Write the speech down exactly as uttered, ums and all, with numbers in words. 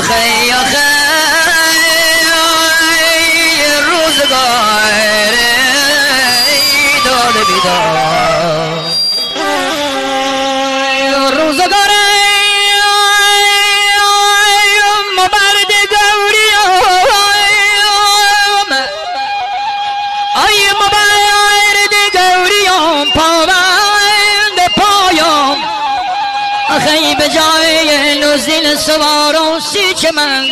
آخی آخی روزگار داد بیدار روزگار مبرد گوری آی مبرد گوریام پاوند پایام آخی به جای نزیل سوارم سی چه من